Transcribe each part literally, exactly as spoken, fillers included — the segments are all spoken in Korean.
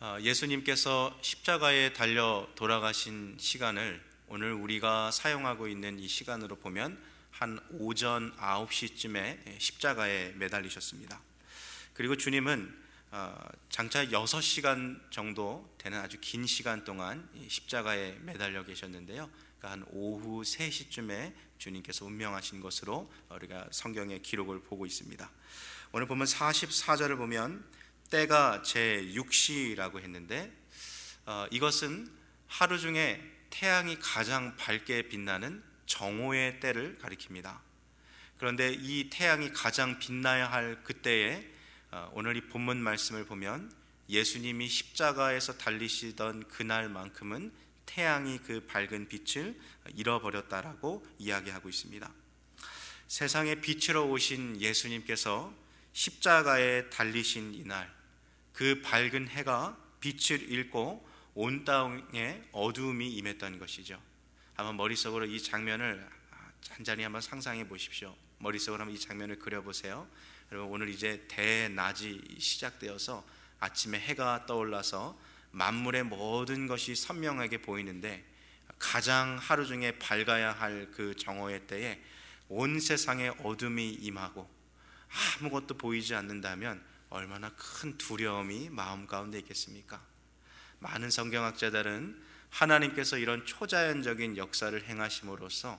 어, 예수님께서 십자가에 달려 돌아가신 시간을 오늘 우리가 사용하고 있는 이 시간으로 보면 한 오전 아홉 시쯤에 십자가에 매달리셨습니다. 그리고 주님은 어, 장차 여섯 시간 정도 되는 아주 긴 시간 동안 십자가에 매달려 계셨는데요. 그러니까 한 오후 세 시쯤에 주님께서 운명하신 것으로 우리가 성경의 기록을 보고 있습니다. 오늘 보면 사십사 절을 보면 때가 제육 시라고 했는데 어, 이것은 하루 중에 태양이 가장 밝게 빛나는 정오의 때를 가리킵니다. 그런데 이 태양이 가장 빛나야 할 그때에 어, 오늘 이 본문 말씀을 보면 예수님이 십자가에서 달리시던 그날만큼은 태양이 그 밝은 빛을 잃어버렸다라고 이야기하고 있습니다. 세상에 빛으로 오신 예수님께서 십자가에 달리신 이날, 그 밝은 해가 빛을 잃고 온 땅에 어두움이 임했던 것이죠. 한번 머릿속으로 이 장면을 잔잔히 한번 상상해 보십시오. 머릿속으로 한번 이 장면을 그려보세요. 여러분, 오늘 이제 대낮이 시작되어서 아침에 해가 떠올라서 만물의 모든 것이 선명하게 보이는데 가장 하루 중에 밝아야 할 그 정오의 때에 온 세상에 어둠이 임하고 아무것도 보이지 않는다면 얼마나 큰 두려움이 마음 가운데 있겠습니까? 많은 성경학자들은 하나님께서 이런 초자연적인 역사를 행하심으로써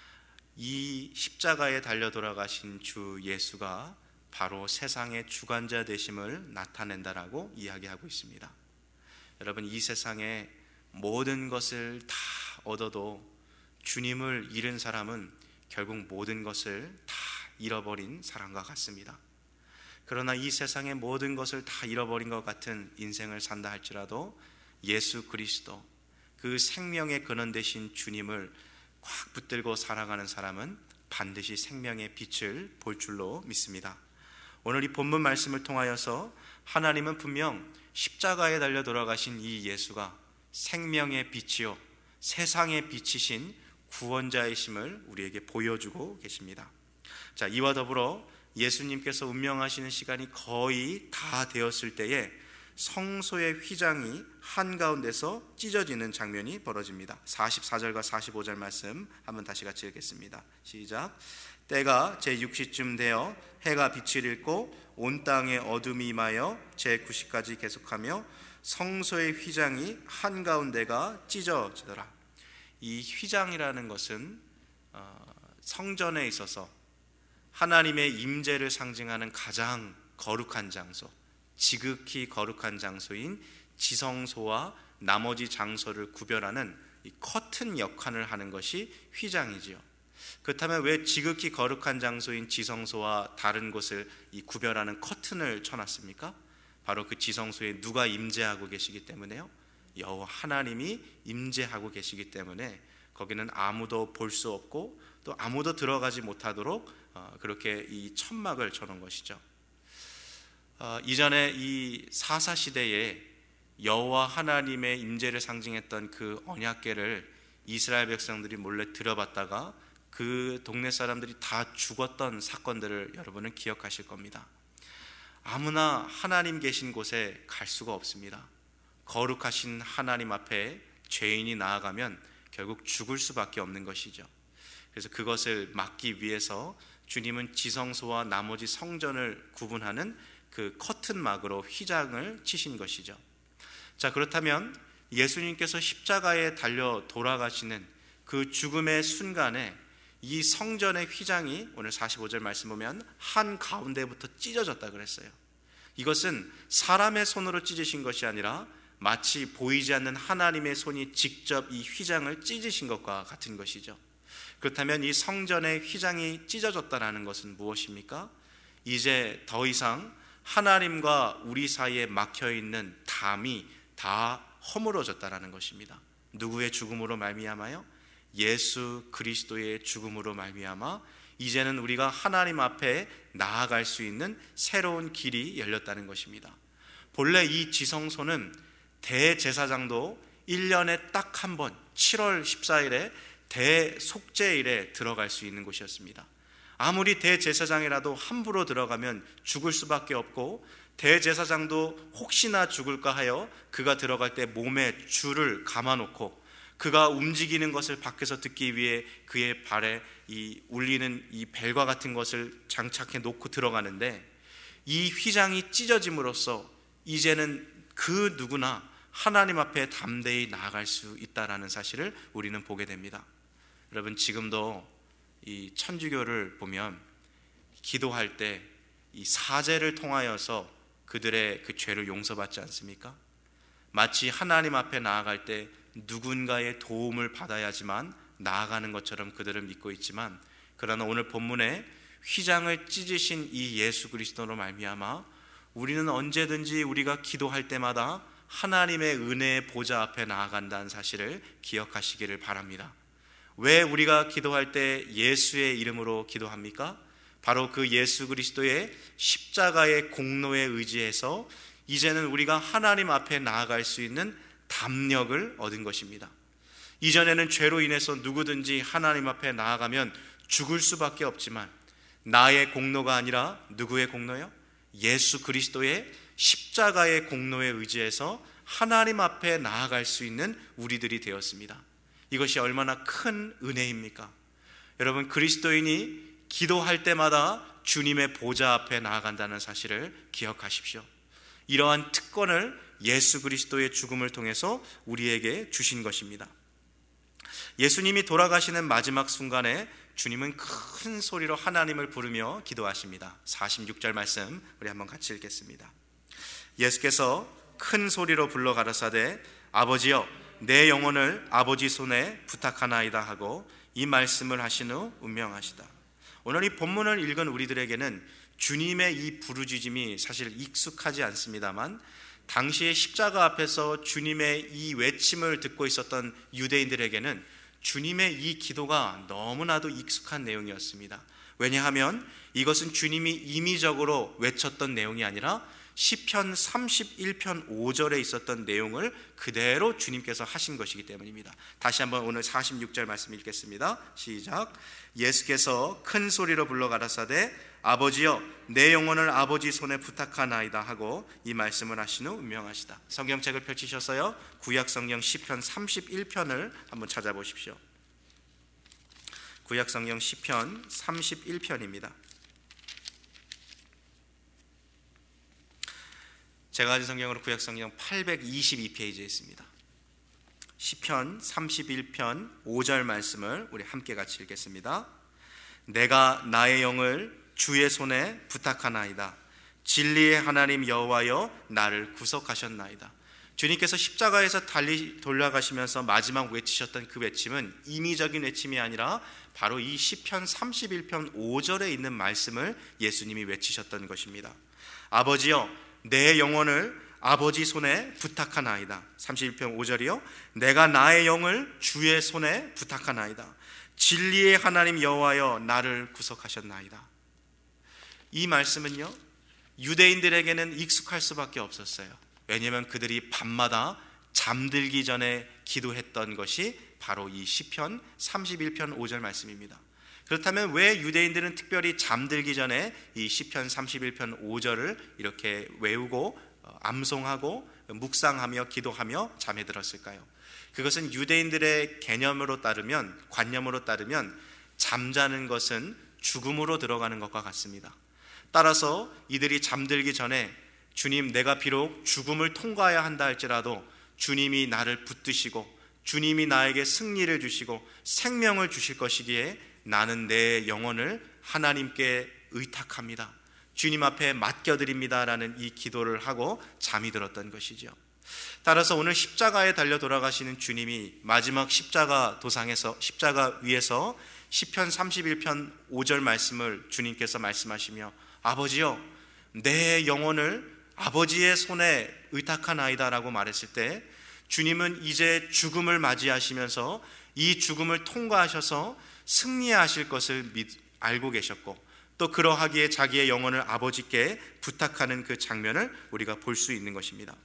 이 십자가에 달려 돌아가신 주 예수가 바로 세상의 주관자 되심을 나타낸다라고 이야기하고 있습니다. 여러분, 이 세상에 모든 것을 다 얻어도 주님을 잃은 사람은 결국 모든 것을 다 잃어버린 사람과 같습니다. 그러나 이 세상의 모든 것을 다 잃어버린 것 같은 인생을 산다 할지라도 예수 그리스도, 그 생명의 근원 되신 주님을 꽉 붙들고 살아가는 사람은 반드시 생명의 빛을 볼 줄로 믿습니다. 오늘 이 본문 말씀을 통하여서 하나님은 분명 십자가에 달려 돌아가신 이 예수가 생명의 빛이요 세상의 빛이신 구원자이심을 우리에게 보여주고 계십니다. 자, 이와 더불어 예수님께서 운명하시는 시간이 거의 다 되었을 때에 성소의 휘장이 한가운데서 찢어지는 장면이 벌어집니다. 사십사 절과 사십오 절 말씀 한번 다시 같이 읽겠습니다. 시작. 때가 제육 시쯤 되어 해가 빛을 잃고 온 땅에 어둠이 임하여 제구 시까지 계속하며 성소의 휘장이 한가운데가 찢어지더라. 이 휘장이라는 것은 성전에 있어서 하나님의 임재를 상징하는 가장 거룩한 장소, 지극히 거룩한 장소인 지성소와 나머지 장소를 구별하는 이 커튼 역할을 하는 것이 휘장이지요. 그렇다면 왜 지극히 거룩한 장소인 지성소와 다른 곳을 이 구별하는 커튼을 쳐놨습니까? 바로 그 지성소에 누가 임재하고 계시기 때문에요. 여호와 하나님이 임재하고 계시기 때문에 거기는 아무도 볼 수 없고 또 아무도 들어가지 못하도록 그렇게 이 천막을 쳐놓은 것이죠. 어, 이전에 이 사사 시대에 여호와 하나님의 임재를 상징했던 그 언약궤를 이스라엘 백성들이 몰래 들여봤다가 그 동네 사람들이 다 죽었던 사건들을 여러분은 기억하실 겁니다. 아무나 하나님 계신 곳에 갈 수가 없습니다. 거룩하신 하나님 앞에 죄인이 나아가면 결국 죽을 수밖에 없는 것이죠. 그래서 그것을 막기 위해서 주님은 지성소와 나머지 성전을 구분하는 그 커튼막으로 휘장을 치신 것이죠. 자, 그렇다면 예수님께서 십자가에 달려 돌아가시는 그 죽음의 순간에 이 성전의 휘장이 오늘 사십오 절 말씀 보면 한 가운데부터 찢어졌다 그랬어요. 이것은 사람의 손으로 찢으신 것이 아니라 마치 보이지 않는 하나님의 손이 직접 이 휘장을 찢으신 것과 같은 것이죠. 그렇다면 이 성전의 휘장이 찢어졌다는 것은 무엇입니까? 이제 더 이상 하나님과 우리 사이에 막혀있는 담이 다 허물어졌다는 것입니다. 누구의 죽음으로 말미암아요? 예수 그리스도의 죽음으로 말미암아 이제는 우리가 하나님 앞에 나아갈 수 있는 새로운 길이 열렸다는 것입니다. 본래 이 지성소는 대제사장도 일 년에 딱 한 번 칠월 십사일에 대속죄일에 들어갈 수 있는 곳이었습니다. 아무리 대제사장이라도 함부로 들어가면 죽을 수밖에 없고 대제사장도 혹시나 죽을까 하여 그가 들어갈 때 몸에 줄을 감아놓고 그가 움직이는 것을 밖에서 듣기 위해 그의 발에 이 울리는 이 벨과 같은 것을 장착해 놓고 들어가는데, 이 휘장이 찢어짐으로써 이제는 그 누구나 하나님 앞에 담대히 나아갈 수 있다라는 사실을 우리는 보게 됩니다. 여러분, 지금도 이 천주교를 보면 기도할 때 이 사제를 통하여서 그들의 그 죄를 용서받지 않습니까? 마치 하나님 앞에 나아갈 때 누군가의 도움을 받아야지만 나아가는 것처럼 그들을 믿고 있지만, 그러나 오늘 본문에 휘장을 찢으신 이 예수 그리스도로 말미암아 우리는 언제든지 우리가 기도할 때마다 하나님의 은혜의 보좌 앞에 나아간다는 사실을 기억하시기를 바랍니다. 왜 우리가 기도할 때 예수의 이름으로 기도합니까? 바로 그 예수 그리스도의 십자가의 공로에 의지해서 이제는 우리가 하나님 앞에 나아갈 수 있는 담력을 얻은 것입니다. 이전에는 죄로 인해서 누구든지 하나님 앞에 나아가면 죽을 수밖에 없지만, 나의 공로가 아니라 누구의 공로요? 예수 그리스도의 십자가의 공로에 의지해서 하나님 앞에 나아갈 수 있는 우리들이 되었습니다. 이것이 얼마나 큰 은혜입니까? 여러분, 그리스도인이 기도할 때마다 주님의 보좌 앞에 나아간다는 사실을 기억하십시오. 이러한 특권을 예수 그리스도의 죽음을 통해서 우리에게 주신 것입니다. 예수님이 돌아가시는 마지막 순간에 주님은 큰 소리로 하나님을 부르며 기도하십니다. 사십육 절 말씀 우리 한번 같이 읽겠습니다. 예수께서 큰 소리로 불러 가라사대 아버지여 내 영혼을 아버지 손에 부탁하나이다 하고 이 말씀을 하신 후 운명하시다. 오늘 이 본문을 읽은 우리들에게는 주님의 이 부르짖음이 사실 익숙하지 않습니다만, 당시에 십자가 앞에서 주님의 이 외침을 듣고 있었던 유대인들에게는 주님의 이 기도가 너무나도 익숙한 내용이었습니다. 왜냐하면 이것은 주님이 임의적으로 외쳤던 내용이 아니라 시편 삼십일 편 오 절에 있었던 내용을 그대로 주님께서 하신 것이기 때문입니다. 다시 한번 오늘 사십육 절 말씀 읽겠습니다. 시작. 예수께서 큰 소리로 불러 가라사대 아버지여 내 영혼을 아버지 손에 부탁하나이다 하고 이 말씀을 하신 후 운명하시다. 성경책을 펼치셔서요 구약성경 시편 삼십일 편을 한번 찾아보십시오. 구약성경 시편 삼십일 편입니다. 제가 가진 성경으로 구약성경 팔백이십이 페이지에 있습니다. 시편 삼십일 편 오 절 말씀을 우리 함께 같이 읽겠습니다. 내가 나의 영을 주의 손에 부탁하나이다. 진리의 하나님 여호와여 나를 구속하셨나이다. 주님께서 십자가에서 달리 돌아가시면서 마지막 외치셨던 그 외침은 임의적인 외침이 아니라 바로 이 시편 삼십일 편 오 절에 있는 말씀을 예수님이 외치셨던 것입니다. 아버지여 내 영혼을 아버지 손에 부탁하나이다. 삼십일 편 오 절이요 내가 나의 영을 주의 손에 부탁하나이다. 진리의 하나님 여호와여 나를 구속하셨나이다. 이 말씀은요 유대인들에게는 익숙할 수밖에 없었어요. 왜냐하면 그들이 밤마다 잠들기 전에 기도했던 것이 바로 이 시편 삼십일 편 오 절 말씀입니다. 그렇다면 왜 유대인들은 특별히 잠들기 전에 이 시편 삼십일 편 오 절을 이렇게 외우고 암송하고 묵상하며 기도하며 잠에 들었을까요? 그것은 유대인들의 개념으로 따르면, 관념으로 따르면 잠자는 것은 죽음으로 들어가는 것과 같습니다. 따라서 이들이 잠들기 전에 주님, 내가 비록 죽음을 통과해야 한다 할지라도 주님이 나를 붙드시고 주님이 나에게 승리를 주시고 생명을 주실 것이기에 나는 내 영혼을 하나님께 의탁합니다. 주님 앞에 맡겨드립니다 라는 이 기도를 하고 잠이 들었던 것이죠. 따라서 오늘 십자가에 달려 돌아가시는 주님이 마지막 십자가 도상에서, 십자가 위에서 시편 삼십일 편 오 절 말씀을 주님께서 말씀하시며 아버지여 내 영혼을 아버지의 손에 의탁하나이다 라고 말했을 때, 주님은 이제 죽음을 맞이하시면서 이 죽음을 통과하셔서 승리하실 것을 믿, 알고 계셨고, 또 그러하기에 자기의 영혼을 아버지께 부탁하는 그 장면을 우리가 볼 수 있는 것입니다.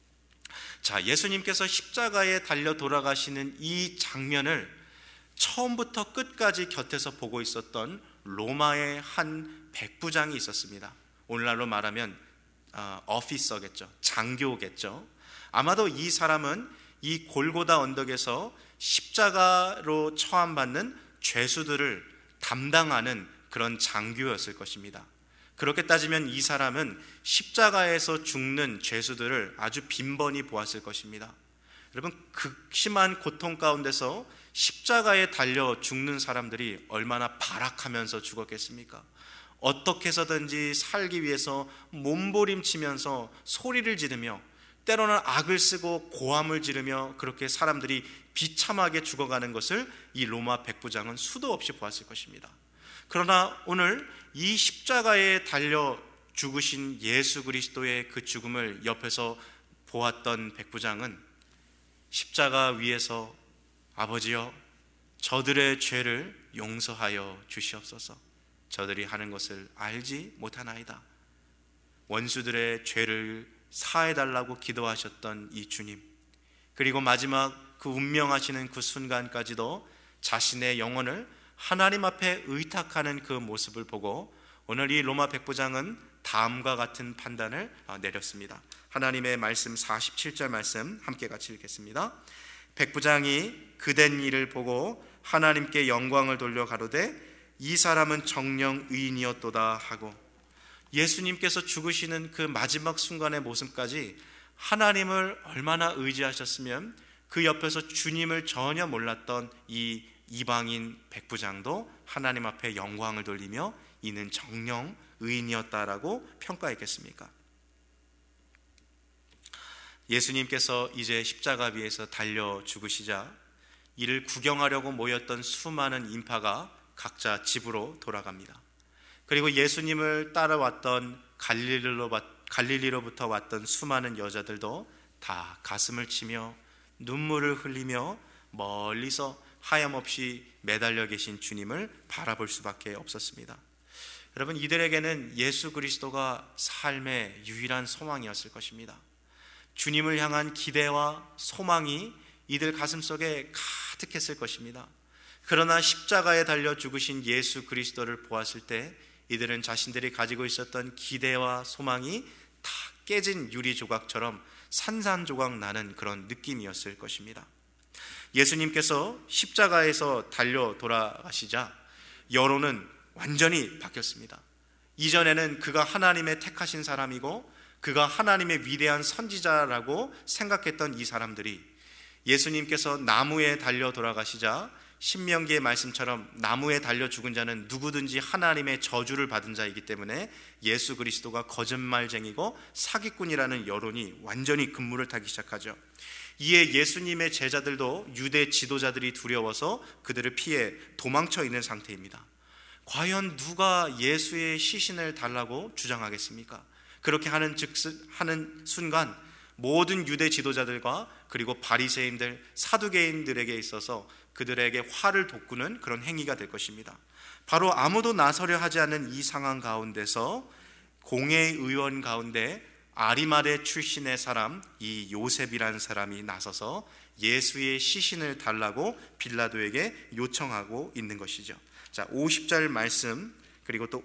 자, 예수님께서 십자가에 달려 돌아가시는 이 장면을 처음부터 끝까지 곁에서 보고 있었던 로마의 한 백부장이 있었습니다. 오늘날로 말하면 어, 오피서겠죠. 장교겠죠. 아마도 이 사람은 이 골고다 언덕에서 십자가로 처함받는 죄수들을 담당하는 그런 장교였을 것입니다. 그렇게 따지면 이 사람은 십자가에서 죽는 죄수들을 아주 빈번히 보았을 것입니다. 여러분, 극심한 고통 가운데서 십자가에 달려 죽는 사람들이 얼마나 발악하면서 죽었겠습니까? 어떻게 해서든지 살기 위해서 몸부림치면서 소리를 지르며, 때로는 악을 쓰고 고함을 지르며 그렇게 사람들이 비참하게 죽어가는 것을 이 로마 백부장은 수도 없이 보았을 것입니다. 그러나 오늘 이 십자가에 달려 죽으신 예수 그리스도의 그 죽음을 옆에서 보았던 백부장은 십자가 위에서 아버지여, 저들의 죄를 용서하여 주시옵소서. 저들이 하는 것을 알지 못하나이다. 원수들의 죄를 사해달라고 기도하셨던 이 주님, 그리고 마지막 그 운명하시는 그 순간까지도 자신의 영혼을 하나님 앞에 의탁하는 그 모습을 보고 오늘 이 로마 백부장은 다음과 같은 판단을 내렸습니다. 하나님의 말씀 사십칠 절 말씀 함께 같이 읽겠습니다. 백부장이 그된 일을 보고 하나님께 영광을 돌려 가로되 이 사람은 정령 의인이었도다 하고, 예수님께서 죽으시는 그 마지막 순간의 모습까지 하나님을 얼마나 의지하셨으면 그 옆에서 주님을 전혀 몰랐던 이 이방인 백부장도 하나님 앞에 영광을 돌리며 이는 정령 의인이었다라고 평가했겠습니까? 예수님께서 이제 십자가 위에서 달려 죽으시자 이를 구경하려고 모였던 수많은 인파가 각자 집으로 돌아갑니다. 그리고 예수님을 따라왔던 갈릴리로, 갈릴리로부터 왔던 수많은 여자들도 다 가슴을 치며 눈물을 흘리며 멀리서 하염없이 매달려 계신 주님을 바라볼 수밖에 없었습니다. 여러분, 이들에게는 예수 그리스도가 삶의 유일한 소망이었을 것입니다. 주님을 향한 기대와 소망이 이들 가슴속에 가득했을 것입니다. 그러나 십자가에 달려 죽으신 예수 그리스도를 보았을 때 이들은 자신들이 가지고 있었던 기대와 소망이 다 깨진 유리 조각처럼 산산조각 나는 그런 느낌이었을 것입니다. 예수님께서 십자가에서 달려 돌아가시자 여론은 완전히 바뀌었습니다. 이전에는 그가 하나님의 택하신 사람이고 그가 하나님의 위대한 선지자라고 생각했던 이 사람들이 예수님께서 나무에 달려 돌아가시자 신명기의 말씀처럼 나무에 달려 죽은 자는 누구든지 하나님의 저주를 받은 자이기 때문에 예수 그리스도가 거짓말쟁이고 사기꾼이라는 여론이 완전히 근무를 타기 시작하죠. 이에 예수님의 제자들도 유대 지도자들이 두려워서 그들을 피해 도망쳐 있는 상태입니다. 과연 누가 예수의 시신을 달라고 주장하겠습니까? 그렇게 하는 즉슨 하는 순간 모든 유대 지도자들과 그리고 바리새인들, 사두개인들에게 있어서 그들에게 화를 돋구는 그런 행위가 될 것입니다. 바로 아무도 나서려 하지 않는 이 상황 가운데서 공회의원 가운데 아리마대 출신의 사람 이 요셉이라는 사람이 나서서 예수의 시신을 달라고 빌라도에게 요청하고 있는 것이죠. 자, 오십 절 말씀 그리고 또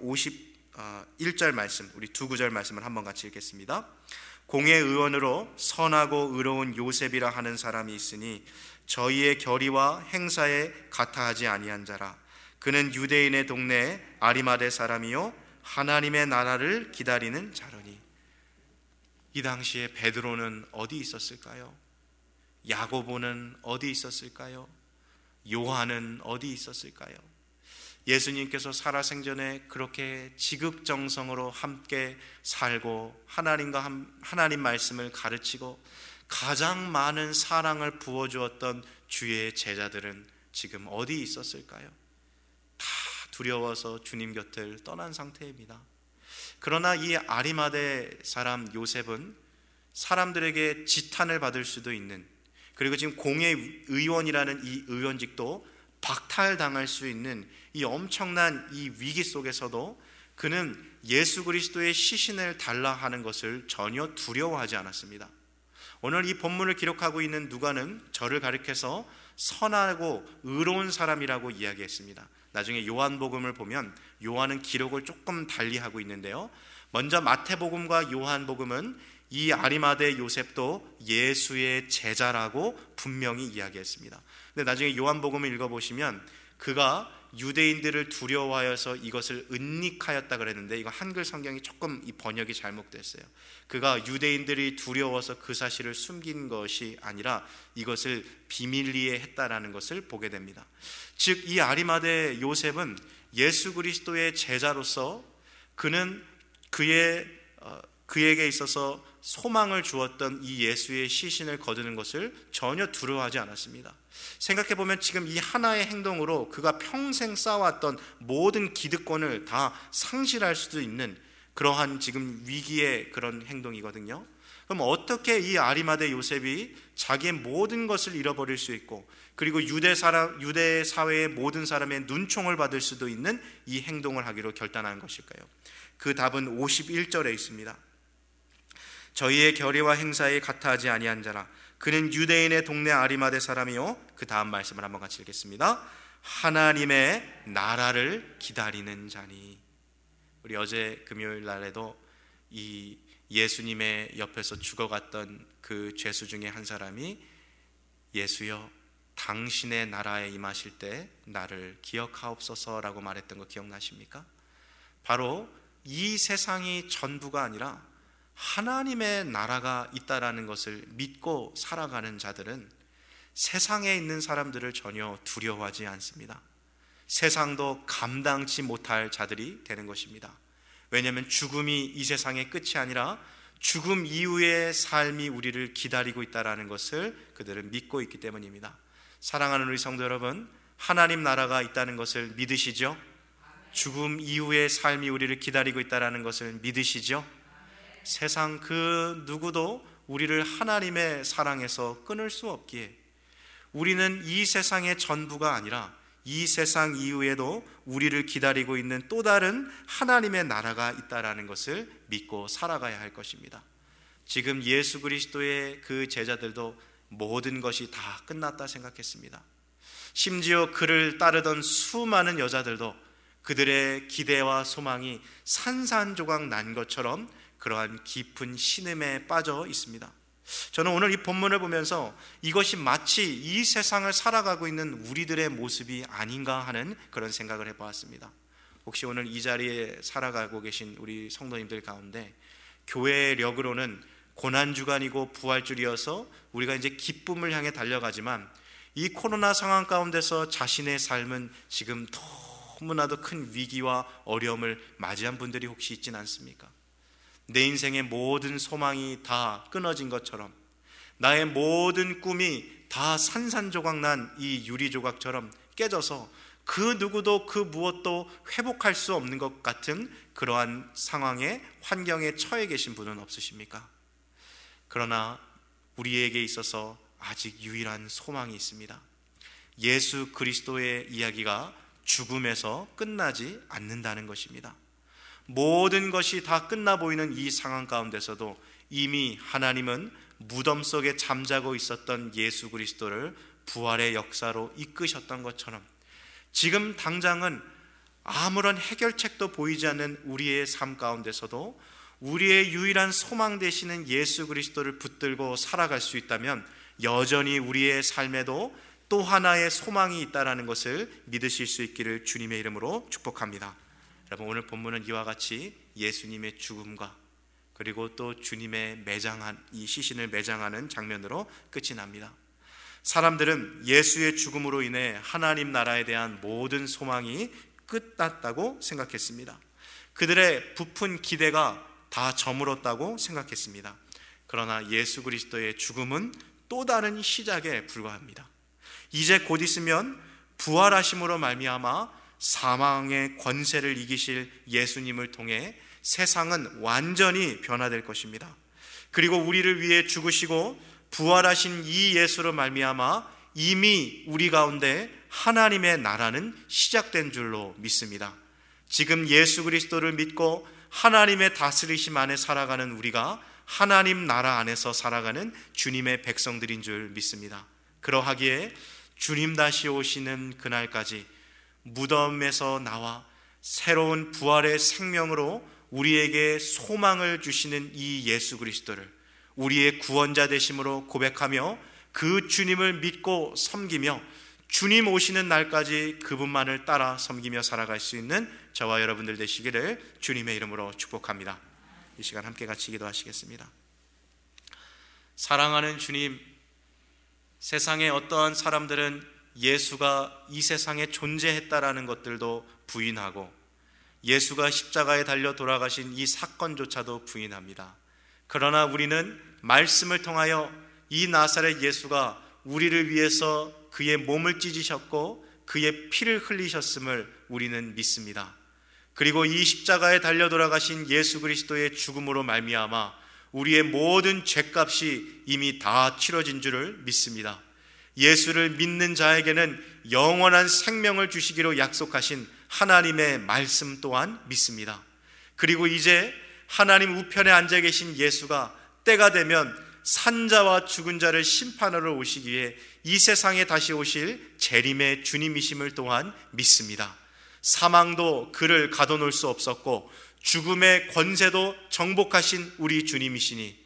오십일 절 말씀, 우리 두 구절 말씀을 한번 같이 읽겠습니다. 공회의원으로 선하고 의로운 요셉이라 하는 사람이 있으니 저희의 결의와 행사에 같아하지 아니한 자라. 그는 유대인의 동네에 아리마대 사람이요 하나님의 나라를 기다리는 자로니. 이 당시에 베드로는 어디 있었을까요? 야고보는 어디 있었을까요? 요한은 어디 있었을까요? 예수님께서 살아생전에 그렇게 지극정성으로 함께 살고 하나님과 한, 하나님 말씀을 가르치고 가장 많은 사랑을 부어주었던 주의 제자들은 지금 어디 있었을까요? 다 두려워서 주님 곁을 떠난 상태입니다. 그러나 이 아리마대 사람 요셉은 사람들에게 지탄을 받을 수도 있는, 그리고 지금 공회의원이라는 이 의원직도 박탈당할 수 있는 이 엄청난 이 위기 속에서도 그는 예수 그리스도의 시신을 달라 하는 것을 전혀 두려워하지 않았습니다. 오늘 이 본문을 기록하고 있는 누가는 저를 가리켜서 선하고 의로운 사람이라고 이야기했습니다. 나중에 요한복음을 보면 요한은 기록을 조금 달리 하고 있는데요, 먼저 마태복음과 요한복음은 이 아리마대 요셉도 예수의 제자라고 분명히 이야기했습니다. 근데 나중에 요한복음을 읽어보시면 그가 유대인들을 두려워하여서 이것을 은닉하였다 그랬는데, 이거 한글 성경이 조금 이 번역이 잘못됐어요. 그가 유대인들이 두려워서 그 사실을 숨긴 것이 아니라 이것을 비밀리에 했다라는 것을 보게 됩니다. 즉 이 아리마대 요셉은 예수 그리스도의 제자로서 그는 그의 어, 그에게 있어서 소망을 주었던 이 예수의 시신을 거두는 것을 전혀 두려워하지 않았습니다. 생각해보면 지금 이 하나의 행동으로 그가 평생 쌓아왔던 모든 기득권을 다 상실할 수도 있는 그러한 지금 위기의 그런 행동이거든요. 그럼 어떻게 이 아리마대 요셉이 자기의 모든 것을 잃어버릴 수 있고, 그리고 유대 사람, 유대 사회의 모든 사람의 눈총을 받을 수도 있는 이 행동을 하기로 결단한 것일까요? 그 답은 오십일 절에 있습니다. 저희의 결의와 행사에 같아하지 아니한 자라. 그는 유대인의 동네 아리마대 사람이요. 그 다음 말씀을 한번 같이 읽겠습니다. 하나님의 나라를 기다리는 자니. 우리 어제 금요일 날에도 이 예수님의 옆에서 죽어갔던 그 죄수 중에 한 사람이 예수여 당신의 나라에 임하실 때 나를 기억하옵소서라고 말했던 거 기억나십니까? 바로 이 세상이 전부가 아니라 하나님의 나라가 있다라는 것을 믿고 살아가는 자들은 세상에 있는 사람들을 전혀 두려워하지 않습니다. 세상도 감당치 못할 자들이 되는 것입니다. 왜냐하면 죽음이 이 세상의 끝이 아니라 죽음 이후의 삶이 우리를 기다리고 있다는 것을 그들은 믿고 있기 때문입니다. 사랑하는 우리 성도 여러분, 하나님 나라가 있다는 것을 믿으시죠? 죽음 이후의 삶이 우리를 기다리고 있다는 것을 믿으시죠? 세상 그 누구도 우리를 하나님의 사랑에서 끊을 수 없기에 우리는 이 세상의 전부가 아니라 이 세상 이후에도 우리를 기다리고 있는 또 다른 하나님의 나라가 있다는 것을 믿고 살아가야 할 것입니다. 지금 예수 그리스도의 그 제자들도 모든 것이 다 끝났다 생각했습니다. 심지어 그를 따르던 수많은 여자들도 그들의 기대와 소망이 산산조각 난 것처럼 그러한 깊은 신음에 빠져 있습니다. 저는 오늘 이 본문을 보면서 이것이 마치 이 세상을 살아가고 있는 우리들의 모습이 아닌가 하는 그런 생각을 해보았습니다. 혹시 오늘 이 자리에 살아가고 계신 우리 성도님들 가운데 교회력으로는 고난주간이고 부활주일이어서 우리가 이제 기쁨을 향해 달려가지만 이 코로나 상황 가운데서 자신의 삶은 지금 너무나도 큰 위기와 어려움을 맞이한 분들이 혹시 있진 않습니까? 내 인생의 모든 소망이 다 끊어진 것처럼, 나의 모든 꿈이 다 산산조각 난 이 유리조각처럼 깨져서 그 누구도 그 무엇도 회복할 수 없는 것 같은 그러한 상황에, 환경에 처해 계신 분은 없으십니까? 그러나 우리에게 있어서 아직 유일한 소망이 있습니다. 예수 그리스도의 이야기가 죽음에서 끝나지 않는다는 것입니다. 모든 것이 다 끝나 보이는 이 상황 가운데서도 이미 하나님은 무덤 속에 잠자고 있었던 예수 그리스도를 부활의 역사로 이끄셨던 것처럼 지금 당장은 아무런 해결책도 보이지 않는 우리의 삶 가운데서도 우리의 유일한 소망 되시는 예수 그리스도를 붙들고 살아갈 수 있다면 여전히 우리의 삶에도 또 하나의 소망이 있다는 것을 믿으실 수 있기를 주님의 이름으로 축복합니다. 여러분, 오늘 본문은 이와 같이 예수님의 죽음과 그리고 또 주님의 매장한 이 시신을 매장하는 장면으로 끝이 납니다. 사람들은 예수의 죽음으로 인해 하나님 나라에 대한 모든 소망이 끝났다고 생각했습니다. 그들의 부푼 기대가 다 저물었다고 생각했습니다. 그러나 예수 그리스도의 죽음은 또 다른 시작에 불과합니다. 이제 곧 있으면 부활하심으로 말미암아 사망의 권세를 이기실 예수님을 통해 세상은 완전히 변화될 것입니다. 그리고 우리를 위해 죽으시고 부활하신 이 예수로 말미암아 이미 우리 가운데 하나님의 나라는 시작된 줄로 믿습니다. 지금 예수 그리스도를 믿고 하나님의 다스리심 안에 살아가는 우리가 하나님 나라 안에서 살아가는 주님의 백성들인 줄 믿습니다. 그러하기에 주님 다시 오시는 그날까지 무덤에서 나와 새로운 부활의 생명으로 우리에게 소망을 주시는 이 예수 그리스도를 우리의 구원자 되심으로 고백하며 그 주님을 믿고 섬기며 주님 오시는 날까지 그분만을 따라 섬기며 살아갈 수 있는 저와 여러분들 되시기를 주님의 이름으로 축복합니다. 이 시간 함께 같이 기도하시겠습니다. 사랑하는 주님, 세상에 어떠한 사람들은 예수가 이 세상에 존재했다라는 것들도 부인하고 예수가 십자가에 달려 돌아가신 이 사건조차도 부인합니다. 그러나 우리는 말씀을 통하여 이 나사렛 예수가 우리를 위해서 그의 몸을 찢으셨고 그의 피를 흘리셨음을 우리는 믿습니다. 그리고 이 십자가에 달려 돌아가신 예수 그리스도의 죽음으로 말미암아 우리의 모든 죄값이 이미 다 치러진 줄을 믿습니다. 예수를 믿는 자에게는 영원한 생명을 주시기로 약속하신 하나님의 말씀 또한 믿습니다. 그리고 이제 하나님 우편에 앉아 계신 예수가 때가 되면 산자와 죽은 자를 심판하러 오시기 위해 이 세상에 다시 오실 재림의 주님이심을 또한 믿습니다. 사망도 그를 가둬놓을 수 없었고 죽음의 권세도 정복하신 우리 주님이시니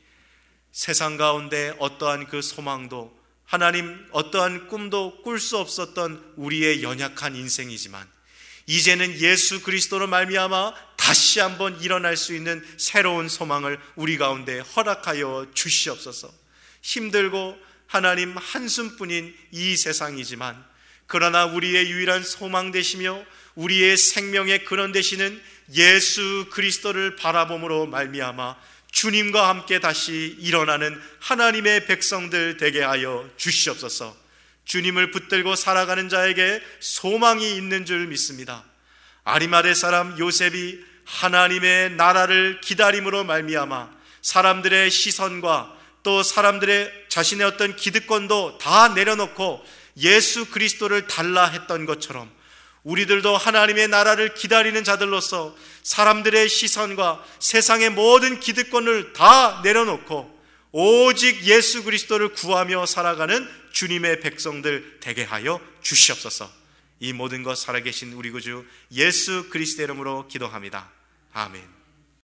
세상 가운데 어떠한 그 소망도 하나님 어떠한 꿈도 꿀 수 없었던 우리의 연약한 인생이지만 이제는 예수 그리스도로 말미암아 다시 한번 일어날 수 있는 새로운 소망을 우리 가운데 허락하여 주시옵소서. 힘들고 하나님 한숨뿐인 이 세상이지만 그러나 우리의 유일한 소망 되시며 우리의 생명의 근원 되시는 예수 그리스도를 바라봄으로 말미암아 주님과 함께 다시 일어나는 하나님의 백성들 되게 하여 주시옵소서. 주님을 붙들고 살아가는 자에게 소망이 있는 줄 믿습니다. 아리마대 사람 요셉이 하나님의 나라를 기다림으로 말미암아 사람들의 시선과 또 사람들의 자신의 어떤 기득권도 다 내려놓고 예수 그리스도를 달라 했던 것처럼 우리들도 하나님의 나라를 기다리는 자들로서 사람들의 시선과 세상의 모든 기득권을 다 내려놓고 오직 예수 그리스도를 구하며 살아가는 주님의 백성들 되게 하여 주시옵소서. 이 모든 것 살아계신 우리 구주 예수 그리스도의 이름으로 기도합니다. 아멘.